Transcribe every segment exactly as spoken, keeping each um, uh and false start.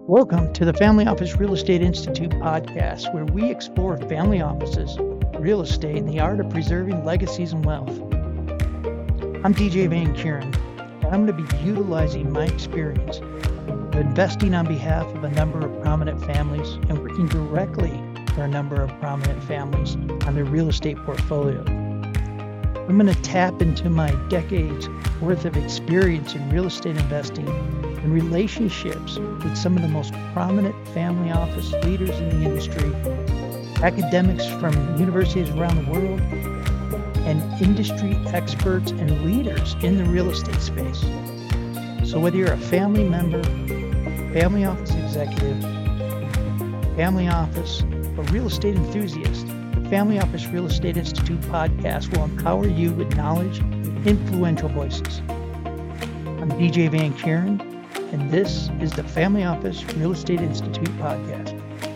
Welcome to the Family Office Real Estate Institute podcast, where we explore family offices, real estate, and the art of preserving legacies and wealth. I'm D J Van Kuren, and I'm going to be utilizing my experience of investing on behalf of a number of prominent families and working directly for a number of prominent families on their real estate portfolio. I'm going to tap into my decades worth of experience in real estate investing and relationships with some of the most prominent family office leaders in the industry, academics from universities around the world, and industry experts and leaders in the real estate space. So whether you're a family member, family office executive, family office, or real estate enthusiast, the Family Office Real Estate Institute podcast will empower you with knowledge and influential voices. I'm D J Van Kuren, and this is the Family Office Real Estate Institute podcast.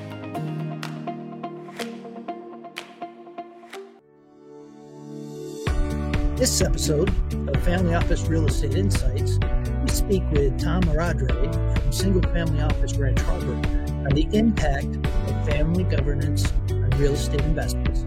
This episode of Family Office Real Estate Insights, we speak with Tom Oradre from Single Family Office Ranch Harbor on the impact of family governance on real estate investments.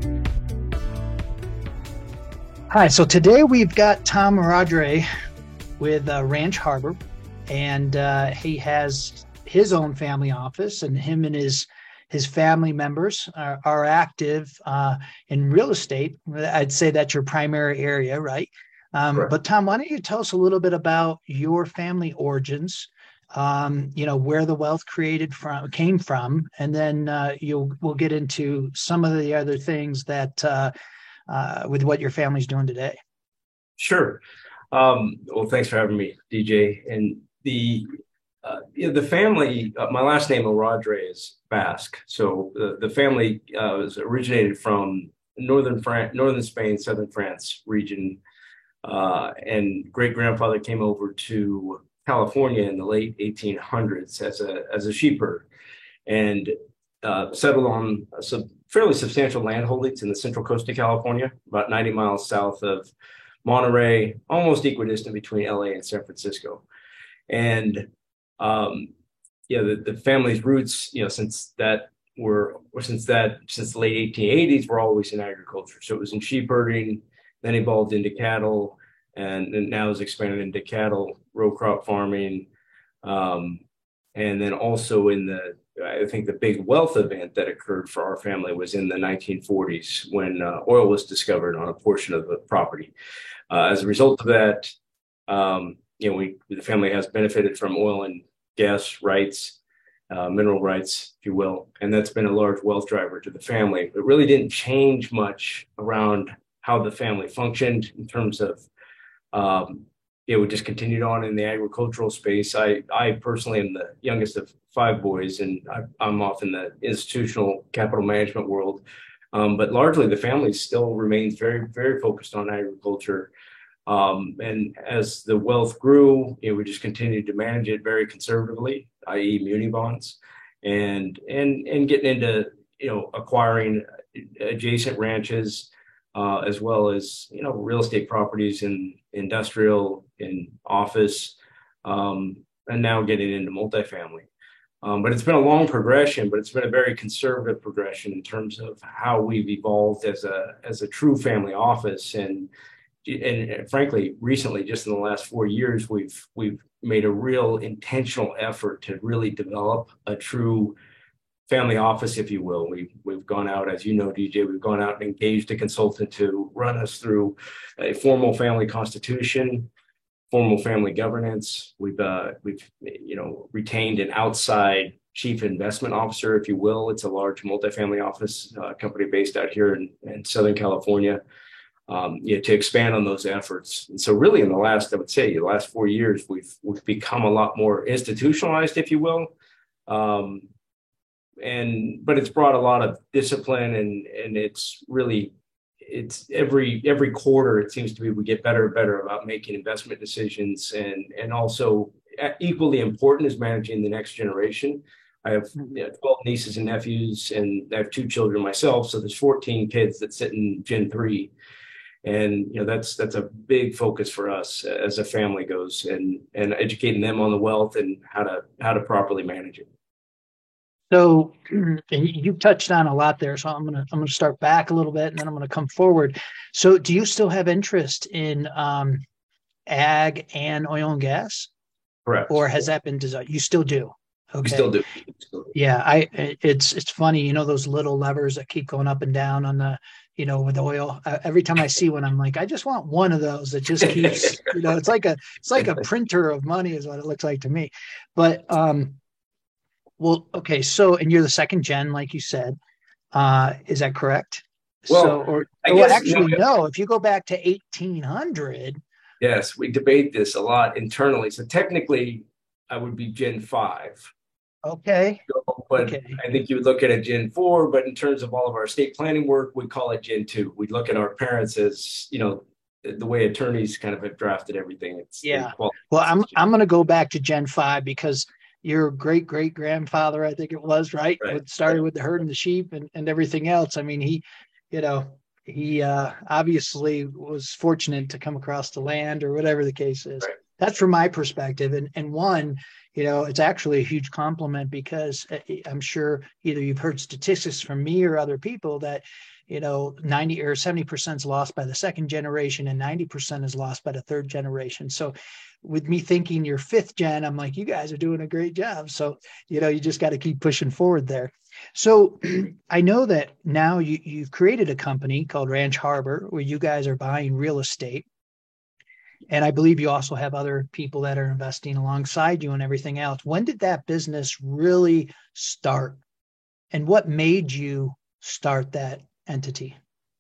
Hi, so today we've got Tom Oradre with uh, Ranch Harbor. And uh, he has his own family office, and him and his his family members are, are active uh, in real estate. I'd say that's your primary area, right? Um, right. But Tom, why don't you tell us a little bit about your family origins? Um, you know, where the wealth created from came from, and then uh, you'll we'll get into some of the other things that uh, uh, with what your family's doing today. Sure. Um, well, thanks for having me, D J. And The uh, you know, the family, uh, my last name Oradre is Basque. So the, the family uh, was originated from northern France, northern Spain, southern France region. Uh, and great grandfather came over to California in the late eighteen hundreds as a as a sheep herder, and uh, settled on some fairly substantial land holdings in the central coast of California, about ninety miles south of Monterey, almost equidistant between L A and San Francisco. And, um, yeah, the, the family's roots, you know, since that were, or since that, since the late eighteen eighties, were always in agriculture. So it was in sheep herding, then evolved into cattle, and, and now is expanded into cattle, row crop farming. Um, and then also in the, I think the big wealth event that occurred for our family was in the nineteen forties when uh, oil was discovered on a portion of the property. Uh, as a result of that, um, you know, we, the family has benefited from oil and gas rights, uh, mineral rights, if you will, and that's been a large wealth driver to the family. It really didn't change much around how the family functioned in terms of, um, you know, we just continued on in the agricultural space. I, I personally am the youngest of five boys, and I, I'm off in the institutional capital management world. Um, but largely the family still remains very, very focused on agriculture. Um, and as the wealth grew, you know, we just continued to manage it very conservatively, that is muni bonds, and, and, and getting into, you know, acquiring adjacent ranches, uh, as well as, you know, real estate properties in industrial, in office, um, and now getting into multifamily. Um, but it's been a long progression, but it's been a very conservative progression in terms of how we've evolved as a as a true family office. And and frankly, recently, just in the last four years, we've we've made a real intentional effort to really develop a true family office, if you will. We've we've gone out, as you know, D J, we've gone out and engaged a consultant to run us through a formal family constitution, formal family governance. We've, uh, we've, you know, retained an outside chief investment officer, if you will. It's a large multifamily office uh, company based out here in, in Southern California, um, you know, to expand on those efforts. And so really in the last, I would say, the last four years, we've, we've become a lot more institutionalized, if you will. Um, and, but it's brought a lot of discipline, and, and it's really, it's every every quarter, it seems to be we get better and better about making investment decisions, and and also equally important is managing the next generation. I have you know, twelve nieces and nephews, and I have two children myself, so there's fourteen kids that sit in Gen three, and you know that's that's a big focus for us as a family goes, and and educating them on the wealth and how to how to properly manage it. So and you touched on a lot there. So I'm gonna I'm gonna start back a little bit and then I'm gonna come forward. So do you still have interest in um, ag and oil and gas, Correct. or has that been designed? You still do. We still Okay. do. We still do. Yeah, I it's it's funny, you know, those little levers that keep going up and down on the, you know, with oil. Uh, every time I see one, I'm like, I just want one of those that just keeps, you know, it's like a it's like a printer of money is what it looks like to me. But um, well, okay, so and you're the second gen, like you said, uh, is that correct? So, Well, or I well, guess no, actually, no. If you go back to eighteen hundred, yes, we debate this a lot internally. So technically, I would be Gen five. okay, So, but okay, I think you would look at a Gen four, but in terms of all of our estate planning work, we call it Gen two. We'd look at our parents as, you know, the way attorneys kind of have drafted everything. It's they yeah. qualify Well, as I'm Gen. I'm going to go back to Gen five because your great great grandfather, I think it was, right, Right. with started with the herd and the sheep and, and everything else. I mean, he, you know, he uh, obviously was fortunate to come across the land or whatever the case is. Right. That's from my perspective. And and one, you know, it's actually a huge compliment because uh, I'm sure either you've heard statistics from me or other people that, you know, ninety or seventy percent is lost by the second generation and ninety percent is lost by the third generation. So with me thinking you're fifth gen, I'm like, you guys are doing a great job. So, you know, you just got to keep pushing forward there. So I know that now you, you've created a company called Ranch Harbor where you guys are buying real estate. And I believe you also have other people that are investing alongside you and everything else. When did that business really start? And what made you start that entity?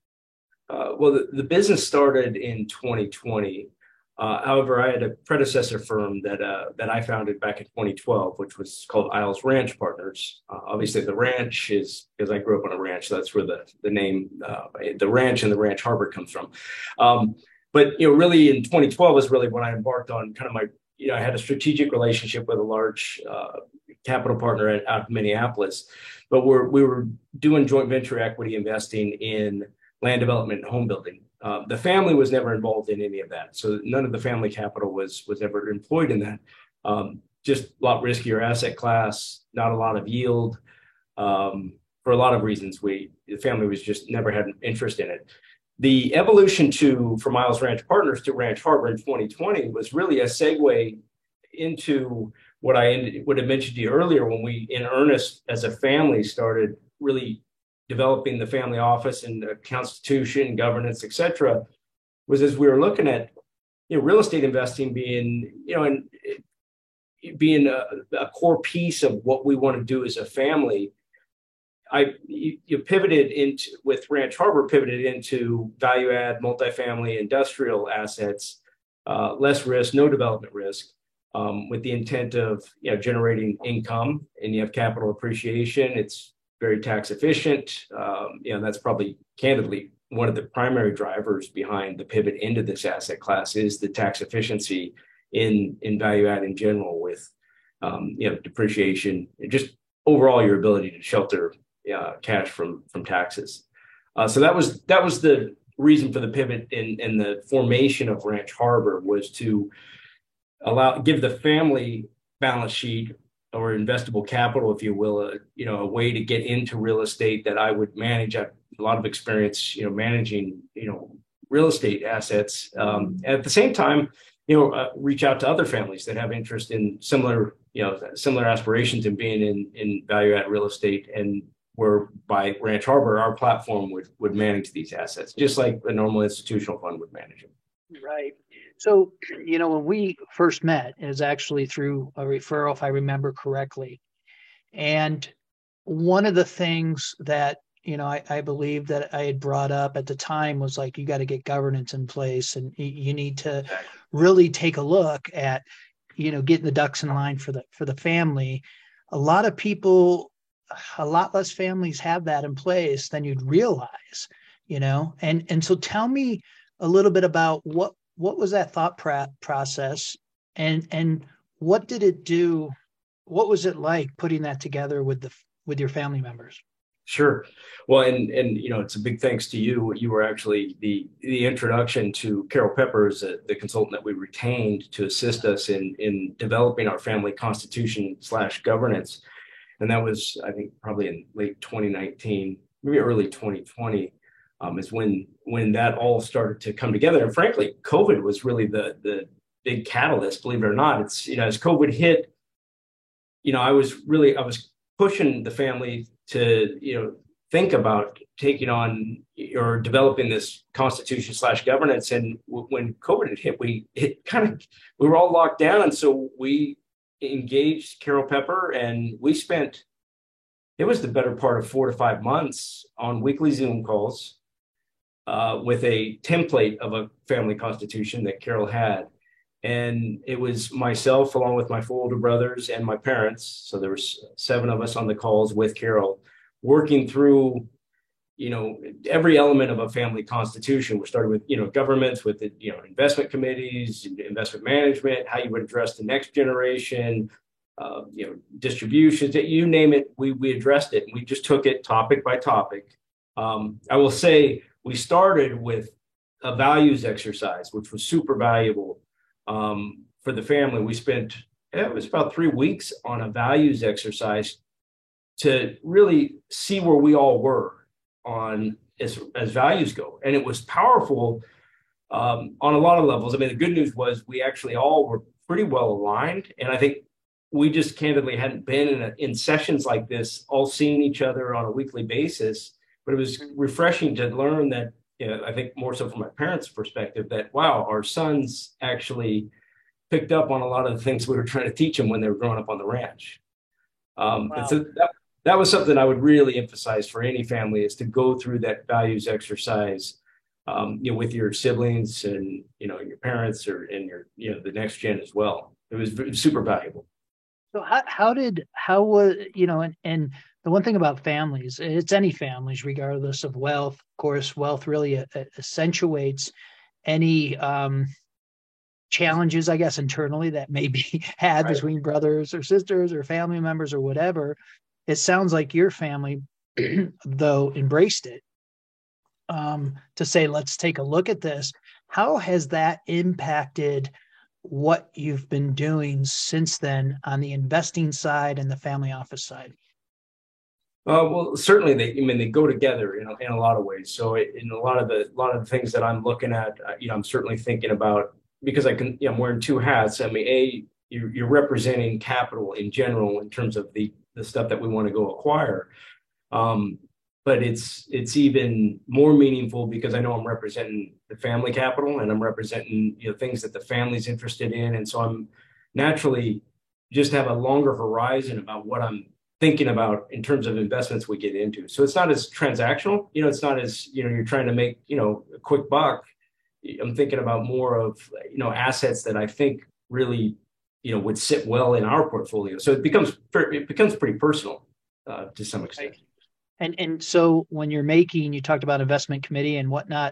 Uh, well, the, the business started in twenty twenty. Uh, however, I had a predecessor firm that uh, that I founded back in twenty twelve, which was called Isles Ranch Partners. Uh, obviously, the ranch is because I grew up on a ranch, so that's where the the name, uh, the ranch and the Ranch Harbor comes from. Um, but you know, really, in twenty twelve was really when I embarked on kind of my, you know, I had a strategic relationship with a large uh, capital partner at, out of Minneapolis, but we're we were doing joint venture equity investing in land development and home building. Uh, the family was never involved in any of that. So none of the family capital was was ever employed in that. Um, just a lot riskier asset class, not a lot of yield. Um, for a lot of reasons, we the family was just never had an interest in it. The evolution to from Isles Ranch Partners to Ranch Harbor in twenty twenty was really a segue into what I ended, would have mentioned to you earlier when we, in earnest, as a family, started really developing the family office and the constitution, governance, et cetera, was as we were looking at, you know, real estate investing being, you know, and being a, a core piece of what we want to do as a family. I you, you pivoted into with Ranch Harbor pivoted into value add, multifamily, industrial assets, uh, less risk, no development risk, um, with the intent of, you know, generating income, and you have capital appreciation. It's very tax efficient. Um, you know, that's probably candidly one of the primary drivers behind the pivot into this asset class is the tax efficiency in in value add in general, with um, you know, depreciation, just overall your ability to shelter uh, cash from from taxes. Uh, so that was that was the reason for the pivot in in the formation of Ranch Harbor, was to allow give the family balance sheet or investable capital, if you will, a, you know, a way to get into real estate that I would manage. I have a lot of experience, you know, managing, you know, real estate assets. Um, at the same time, you know, uh, reach out to other families that have interest in similar, you know, similar aspirations in being in in value add real estate, and where by Ranch Harbor, our platform would would manage these assets, just like a normal institutional fund would manage them. Right. So, you know, when we first met, it was actually through a referral, if I remember correctly. And one of the things that, you know, I, I believe that I had brought up at the time was like, you got to get governance in place, and you need to really take a look at, you know, getting the ducks in line for the for the family. A lot of people, a lot less families have that in place than you'd realize, you know. And and so tell me a little bit about what what was that thought process, and and what did it do? What was it like putting that together with the with your family members? Sure. Well, and and you know, it's a big thanks to you. You were actually the the introduction to Carol Peppers, uh, the consultant that we retained to assist us in in developing our family constitution slash governance. And that was, I think, probably in late twenty nineteen, maybe early twenty twenty, um, is when when that all started to come together. And frankly, COVID was really the the big catalyst, believe it or not. It's, you know, as COVID hit, you know, I was really, I was pushing the family to, you know, think about taking on or developing this constitution slash governance. And w- when COVID had hit, we it kind of, we were all locked down. And so we engaged Carol Pepper, and we spent, it was the better part of four to five months on weekly Zoom calls uh, with a template of a family constitution that Carol had. And it was myself, along with my four older brothers and my parents. So there was seven of us on the calls with Carol, working through, you know, every element of a family constitution. We started with, you know, governments, with the, you know, investment committees, investment management, how you would address the next generation, uh, you know, distributions, you name it, we we addressed it. And we just took it topic by topic. Um, I will say we started with a values exercise, which was super valuable. Um, for the family. We spent, it was about three weeks on a values exercise to really see where we all were on as, as values go. And it was powerful um, on a lot of levels. I mean, the good news was we actually all were pretty well aligned. And I think we just candidly hadn't been in, a, in sessions like this, all seeing each other on a weekly basis. But it was refreshing to learn that, you know, I think more so from my parents' perspective, that, wow, our sons actually picked up on a lot of the things we were trying to teach them when they were growing up on the ranch. Um, wow. And so that, that was something I would really emphasize for any family, is to go through that values exercise, um, you know, with your siblings and, you know, your parents, or and your, you know, the next gen as well. It was, it was super valuable. So how, how did, how was, you know, and, and the one thing about families, it's any families, regardless of wealth. Of course, wealth really accentuates any um, challenges, I guess, internally that may be had right. between brothers or sisters or family members or whatever. It sounds like your family, though, embraced it um, to say, let's take a look at this. How has that impacted what you've been doing since then on the investing side and the family office side? Uh, well, certainly they, I mean, they go together in a, in a lot of ways. So it, in a lot of the, a lot of the things that I'm looking at, uh, you know, I'm certainly thinking about, because I can, you know, I'm wearing two hats. I mean, A, you're, you're representing capital in general in terms of the, the stuff that we want to go acquire. Um, but it's, it's even more meaningful because I know I'm representing the family capital, and I'm representing, you know, things that the family's interested in. And so I'm naturally just have a longer horizon about what I'm thinking about in terms of investments we get into. So it's not as transactional, you know, it's not as, you know, you're trying to make, you know, a quick buck. I'm thinking about more of, you know, assets that I think really, you know, would sit well in our portfolio. So it becomes, it becomes pretty personal uh, to some extent. And, and so when you're making, you talked about investment committee and whatnot,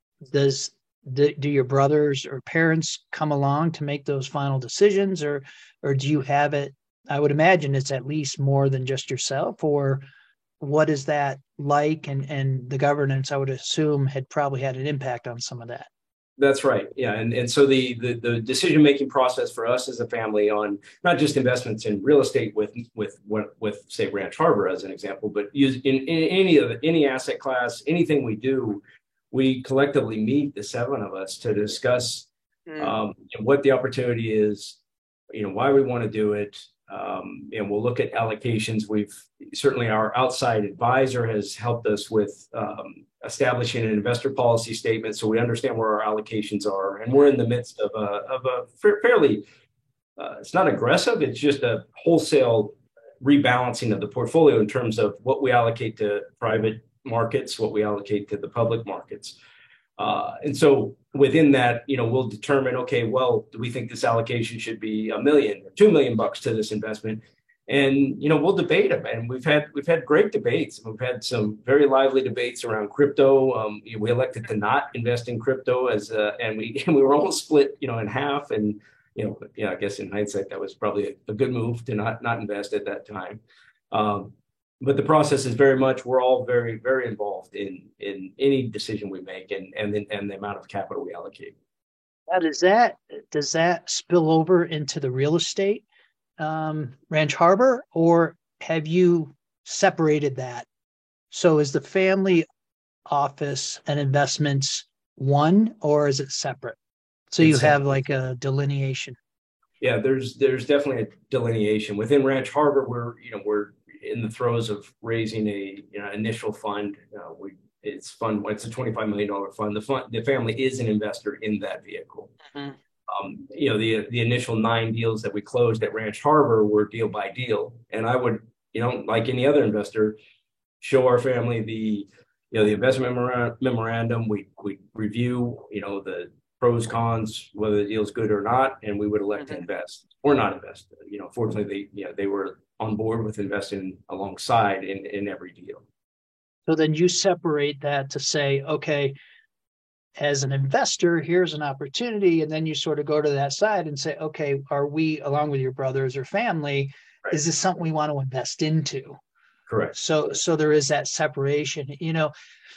does, do, do your brothers or parents come along to make those final decisions, or, or do you have it? I would imagine it's at least more than just yourself, or what is that like? And, and the governance, I would assume, had probably had an impact on some of that. That's right. Yeah. And, and so the, the, the decision-making process for us as a family on not just investments in real estate with, with, with say Ranch Harbor as an example, but use in, in any of the, any asset class, anything we do, we collectively meet, the seven of us, to discuss mm. um, what the opportunity is, you know, why we want to do it. Um, and we'll look at allocations. We've certainly, our outside advisor has helped us with um, establishing an investor policy statement, so we understand where our allocations are. And we're in the midst of a, of a fairly, uh, it's not aggressive, it's just a wholesale rebalancing of the portfolio in terms of what we allocate to private markets, what we allocate to the public markets. Uh, and so within that, you know, we'll determine, okay, well, do we think this allocation should be a million or two million bucks to this investment? And, you know, we'll debate them. And we've had, we've had great debates. We've had some very lively debates around crypto. Um, you know, we elected to not invest in crypto as, uh, and we, and we were almost split, you know, in half. And, you know, yeah, I guess in hindsight, that was probably a, a good move to not, not invest at that time. Um, But the process is very much, we're all very, very involved in, in any decision we make, and, and, the, and the amount of capital we allocate. Now, does that, does that spill over into the real estate um, Ranch Harbor, or have you separated that? So is the family office and investments one, or is it separate? So you It's have separate. like a delineation. Yeah, there's there's definitely a delineation within Ranch Harbor. We're you know we're in the throes of raising a you know initial fund. Uh, we it's fund it's a twenty-five million dollar fund. The fund the family is an investor in that vehicle. Mhm. Um, you know the the initial nine deals that we closed at Ranch Harbor were deal by deal, and I would you know like any other investor show our family the you know the investment memorandum. We we review you know the pros, cons, whether the deal's good or not, and we would elect to Mhm. invest or not invest. You know, fortunately, they you know they were on board with investing alongside in in every deal. So then you separate that to say, okay, as an investor, here's an opportunity, and then you sort of go to that side and say, okay, are we, along with your brothers or family, Right. is this something we want to invest into? Correct. So, so there is that separation. You know,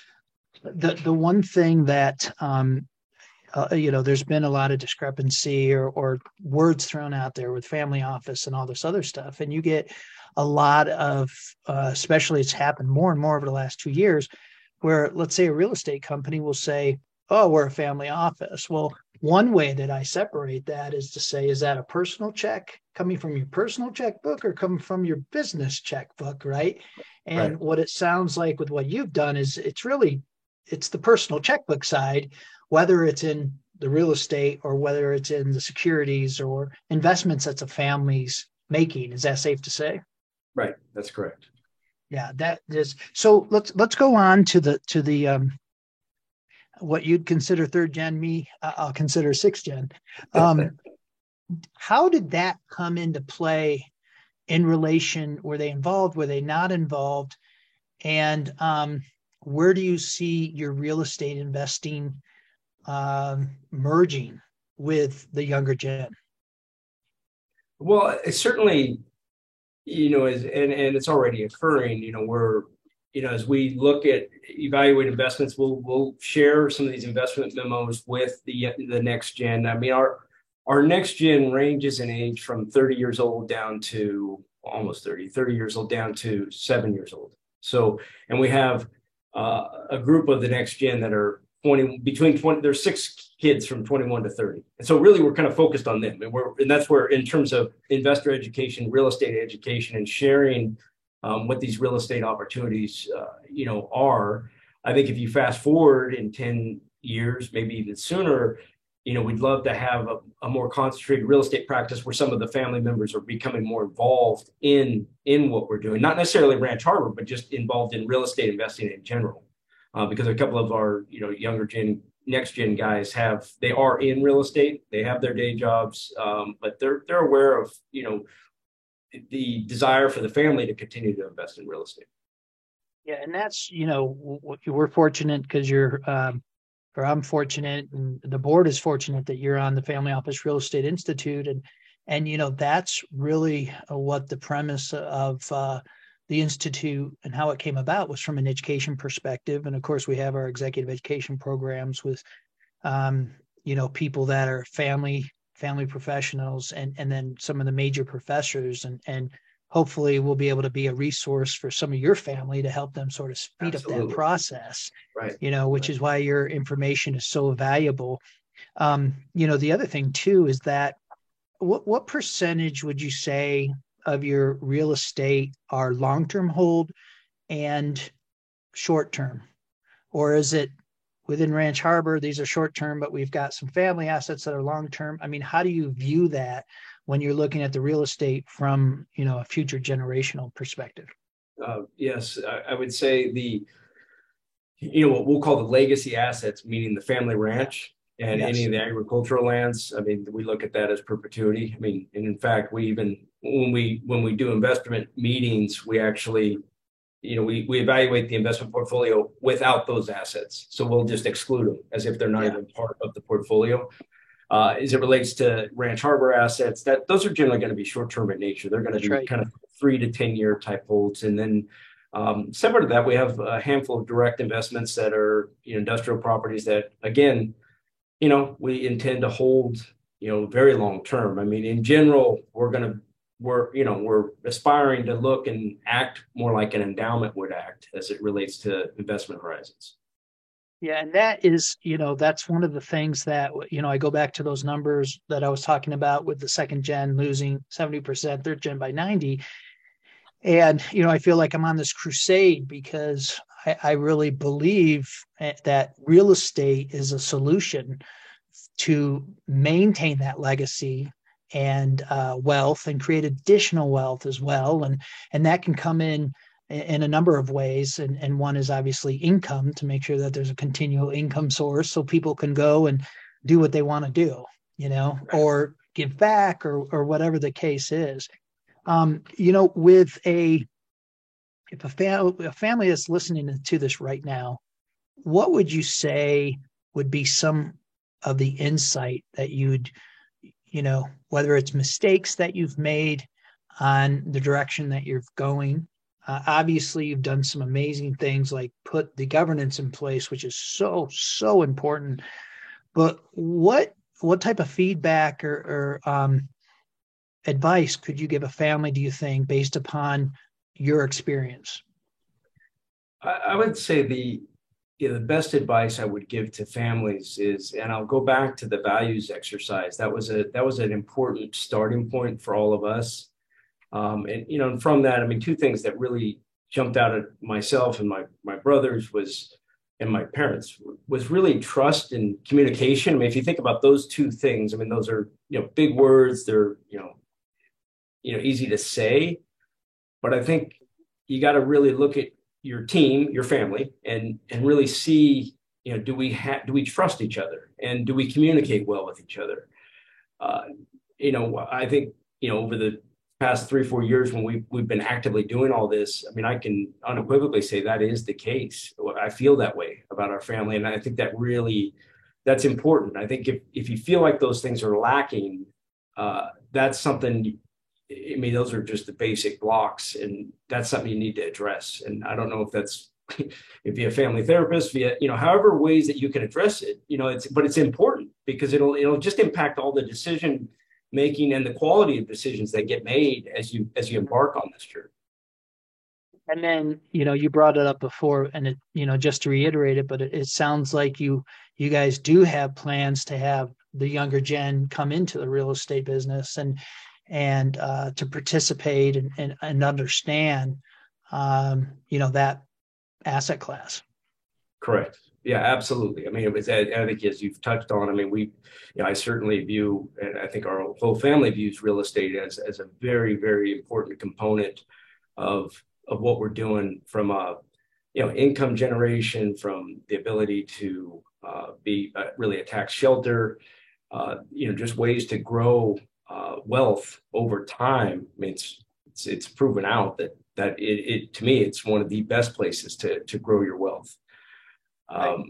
the the one thing that um, uh, you know, there's been a lot of discrepancy or or words thrown out there with family office and all this other stuff, and you get a lot of, uh, especially it's happened more and more over the last two years, where let's say a real estate company will say, "Oh, we're a family office." Well, one way that I separate that is to say, is that a personal check coming from your personal checkbook or coming from your business checkbook, right? Right. And what it sounds like with what you've done is it's really it's the personal checkbook side, whether it's in the real estate or whether it's in the securities or investments that's a family's making. Is that safe to say? Right. That's correct. Yeah, that is. So let's let's go on to the to the um, what you'd consider third gen. Me, I'll consider sixth gen. Um, how did that come into play in relation? Were they involved? Were they not involved? And um, where do you see your real estate investing um, merging with the younger gen? Well, it's certainly, you know, as and, and it's already occurring, you know, we're, you know, as we look at evaluate investments, we'll we'll share some of these investment memos with the the next gen. I mean, our our next gen ranges in age from thirty years old down to almost thirty, thirty years old down to seven years old. So, and we have uh, a group of the next gen that are twenty between twenty. There's six kids from twenty-one to thirty, and so really we're kind of focused on them, and we're and that's where in terms of investor education, real estate education, and sharing um, what these real estate opportunities, uh, you know, are. I think if you fast forward in ten years, maybe even sooner, you know, we'd love to have a, a more concentrated real estate practice where some of the family members are becoming more involved in in what we're doing, not necessarily Ranch Harbor, but just involved in real estate investing in general. Uh, because a couple of our, you know, younger gen, next gen guys have, they are in real estate, they have their day jobs, um, but they're they're aware of, you know, the desire for the family to continue to invest in real estate. Yeah, and that's, you know, we're fortunate because you're, um, or I'm fortunate, and the board is fortunate that you're on the Family Office Real Estate Institute, and and you know that's really what the premise of uh, the institute and how it came about was from an education perspective. And of course, we have our executive education programs with, um, you know, people that are family family professionals, and and then some of the major professors, and and hopefully we'll be able to be a resource for some of your family to help them sort of speed Absolutely. up that process. Right. You know, which right. is why your information is so valuable. Um, you know, the other thing too is that what what percentage would you say of your real estate are long-term hold and short-term? Or is it within Ranch Harbor, these are short-term, but we've got some family assets that are long-term? I mean, how do you view that when you're looking at the real estate from, you know, a future generational perspective? Uh, yes, I, I would say the, you know, what we'll call the legacy assets, meaning the family ranch and Yes. any of the agricultural lands. I mean, we look at that as perpetuity. I mean, and in fact, we even when we when we do investment meetings, we actually, you know, we we evaluate the investment portfolio without those assets. So we'll just exclude them as if they're not Yeah. even part of the portfolio. Uh, as it relates to Ranch Harbor assets, that those are generally going to be short-term in nature. They're going to That's be right. kind of three to ten year type holds, and then um, separate to that, we have a handful of direct investments that are, you know, industrial properties that, again, you know, we intend to hold, you know, very long term. I mean, in general, we're going to we're, you know, we're aspiring to look and act more like an endowment would act as it relates to investment horizons. Yeah, and that is, you know, that's one of the things that, you know, I go back to those numbers that I was talking about with the second gen losing seventy percent, third gen by ninety. And, you know, I feel like I'm on this crusade because I, I really believe that real estate is a solution to maintain that legacy and uh, wealth and create additional wealth as well. And, and that can come in in a number of ways. And, and one is obviously income, to make sure that there's a continual income source so people can go and do what they want to do, you know, or give back or, or whatever the case is. Um, you know, with a, if a, fam- a family is listening to this right now, what would you say would be some of the insight that you'd, you know, whether it's mistakes that you've made on the direction that you're going? Uh, obviously, you've done some amazing things like put the governance in place, which is so, so important. But what what type of feedback or, or um, advice could you give a family, do you think, based upon your experience? I, I would say the you know, the best advice I would give to families is, and I'll go back to the values exercise. That was a that was an important starting point for all of us. Um, and, you know, and from that, I mean, two things that really jumped out at myself and my, my brothers was, and my parents, was really trust and communication. I mean, if you think about those two things, I mean, those are, you know, big words. They're, you know, you know, easy to say, but I think you got to really look at your team, your family, and, and really see, you know, do we have, do we trust each other, and do we communicate well with each other? Uh, you know, I think, you know, over the past three, four years when we've, we've been actively doing all this, I mean, I can unequivocally say that is the case. I feel that way about our family. And I think that really, that's important. I think if, if you feel like those things are lacking, uh, that's something, I mean, those are just the basic blocks, and that's something you need to address. And I don't know if that's, if you're a family therapist, via, you know, however ways that you can address it, you know, it's, but it's important because it'll, it'll just impact all the decision making and the quality of decisions that get made as you as you embark on this journey. And then, you know, you brought it up before, and it, you know, just to reiterate it, but it, it sounds like you you guys do have plans to have the younger gen come into the real estate business and and uh, to participate and and, and understand, um, you know, that asset class. Correct. Yeah, absolutely. I mean, it was, I think, as you've touched on, I mean, we, you know, I certainly view, and I think our whole family views real estate as, as a very, very important component of, of what we're doing from a, you know, income generation, from the ability to uh, be uh, really a tax shelter, uh, you know, just ways to grow uh, wealth over time. I mean, it's, it's, it's proven out that, that it, it, to me, it's one of the best places to, to grow your wealth. Um,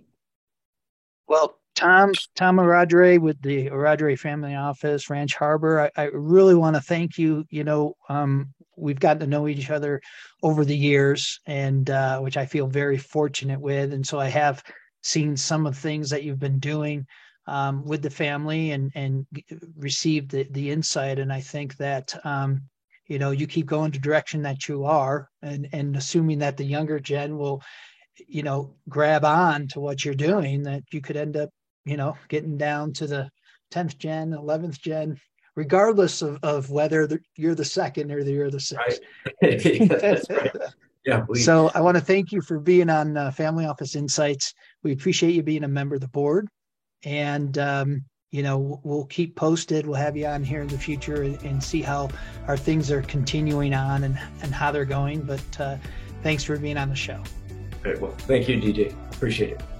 well, Tom, Tom Orodre with the Orodre Family Office, Ranch Harbor, I, I really want to thank you. You know, um, we've gotten to know each other over the years, and uh, which I feel very fortunate with. And so I have seen some of the things that you've been doing um, with the family and, and received the, the insight. And I think that, um, you know, you keep going the direction that you are, and, and assuming that the younger gen will, you know, grab on to what you're doing, that you could end up, you know, getting down to the tenth gen, eleventh gen, regardless of, of whether the, you're the second or the, you're the sixth. Right. That's right. Yeah. Please. So I want to thank you for being on uh, Family Office Insights. We appreciate you being a member of the board, and, um, you know, we'll keep posted. We'll have you on here in the future and, and see how our things are continuing on and, and how they're going. But uh, thanks for being on the show. Well, thank you, D J. Appreciate it.